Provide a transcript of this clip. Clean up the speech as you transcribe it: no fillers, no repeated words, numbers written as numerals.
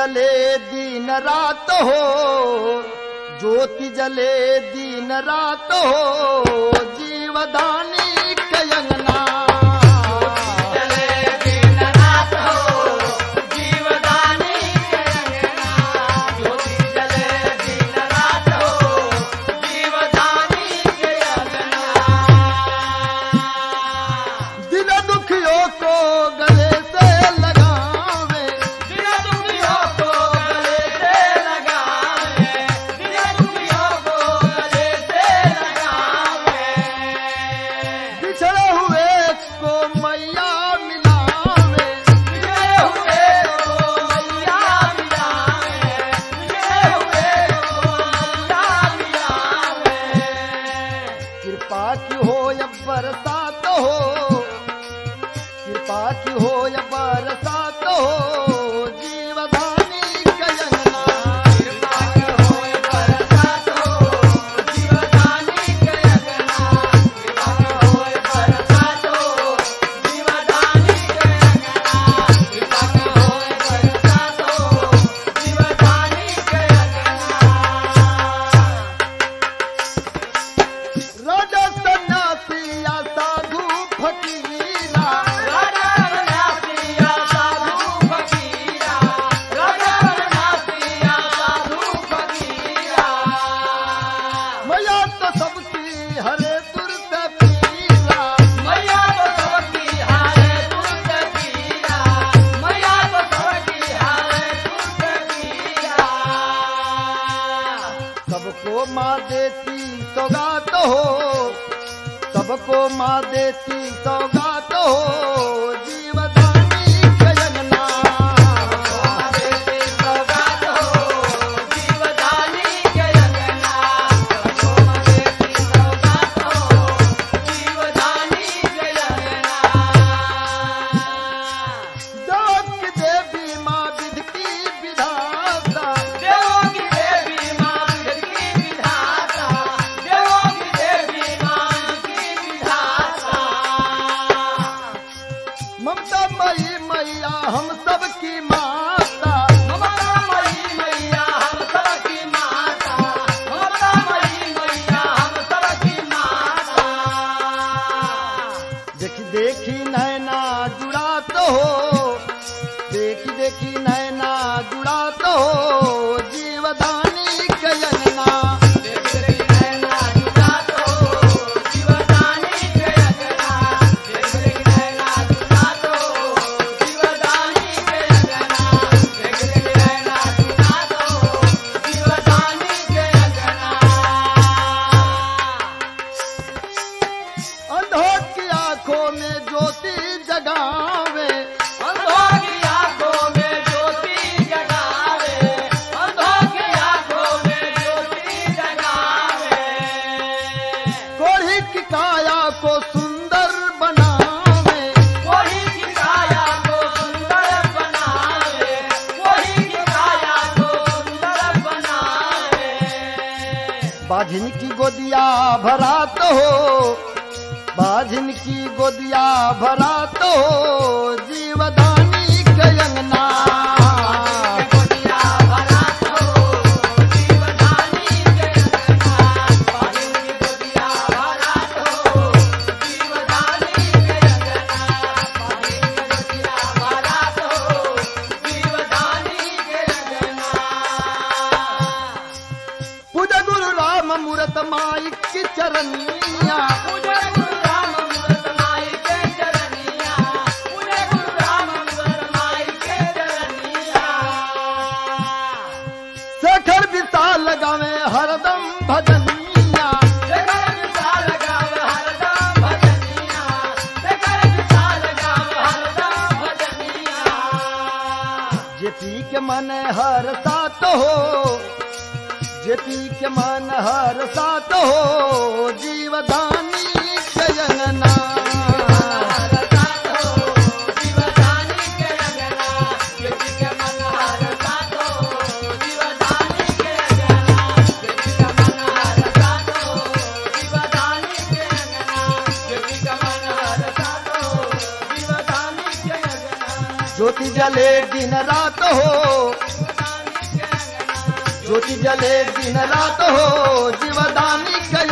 जले दिन रात हो, ज्योति जले दिन रात हो, जीवदानी के अंगना। जले दिन रात हो, जीवदानी के अंगना, ज्योति जले दिन रात हो, जीवदानी के अंगना। दिन दुखियों को गले से लगावे, दिन दुखियों को गले से लगावे, दिन दुखियों को गले से लगावे। बिछड़े हुए को मैया मिलावे, बिछड़े हुए को मैया मिलावे, बिछड़े हुए को मैया मिलावे। कृपा की हो या बरसात हो, कृपा की हो या बरसात हो, जीवदानी के अंगना। कृपा की होए बरसात हो, जीवदानी के अंगना, कृपा की होए बरसात हो, जीवदानी के अंगना, कृपा की होए बरसात हो, जीवदानी के अंगना। राजा सन्यासी या साधु फकीरा, राजा सन्यासिया साधु फकीरा, राजा सन्यासिया साधु फकीरा। मैया तो सबकी हरे दुर्द पीरा, मैया तो सबकी हारे दुर्ग पीरा, मैया तो सबकी हारे दुर्ग पीरा। सबको माँ देती सौगात हो, सबको माँ देती सौगात हो, जीवदानी के अंगना। देती सौगात हो, जीवदानी के अंगना, सबको देती सौगात हो, जीवदानी के अंगना। जग की देवी माँ विधि की विधाता, देवों की देवी माँ विधि की विधाता, देवों की देवी माँ विधि की विधाता। ममता मई मैया हम सबकी माता, ममता मई मैया हम सबकी माता, ममता मई मैया हम सबकी माता। देखी देखी नैना जुड़ा तो हो, देखी देखी नैना जुड़ा तो हो, जीवदानी के अंगना। देखी देखी नैना जुड़ा तो जीवदानी के अंगना, देखी देखी नैना जुड़ा तो जीवदानी के अंगना, देखी देखी नैना जुड़ा तो जीवदानी के अंगना। अंधों की आंखों में ज्योति जगावे, अंधों की आंखों में ज्योति जगावे, अंधों की आंखों में ज्योति जगावे। कोढ़ी की काया को सुंदर बनावे, कोढ़ी की काया को सुंदर बनावे, कोढ़ी की काया को सुंदर बनावे। बाझिन की गोदिया भरा तो हो, बाझिन की गोदिया भरा तो हो, जीवदानी के अंगना। गोदिया भरा तो जीवदानी के अंगना, बाजू की गोदिया भरा तो जीवदानी के अंगना, बाजू की गोदिया भरा तो जीवदानी के अंगना। पूजा गुरु राम मूरत माई की चरनिया, पूजे गुरु राम मूरत माई के चरनिया, पूजे गुरु राम मूरत माई के चरनिया। शेखर विशाल लगावे हरदम भजनिया, शेखर विशाल गावे हरदम भजनिया, शेखर विशाल गावे हरदम भजनिया। जेपी के मन हर सात हो, जेपी के मन हर सात हो, जीवदानी के अंगना। हरसात हो जीवदानी के अंगना, बेटी के मन हरसात हो जीवदानी के अंगना, बेटी के मन हरसात हो जीवदानी के अंगना, बेटी के मन हरसात हो जीवदानी के अंगना। ज्योति जले दिन रात हो, ज्योति जले दिन रात हो जीवदानी के